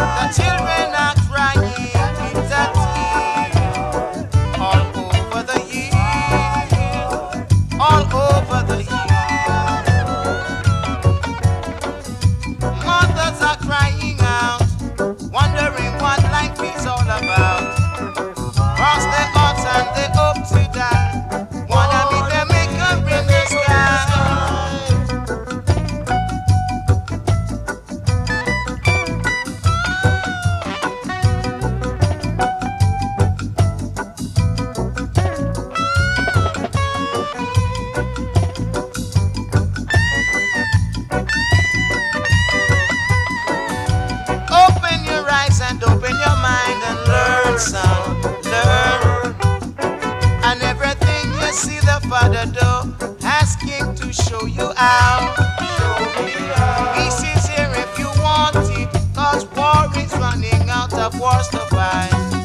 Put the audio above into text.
The children are crying bitter tears all over the years, all over the years. Mothers are crying out, wondering what life is all about. Cross the odds and they hope to die. Wanna meet the maker in the sky. Open your eyes and open your mind and learn, son, learn. And everything you see the Father do, ask Him to show you how. Peace is here if you want it, 'cause war is running out of wars to fight.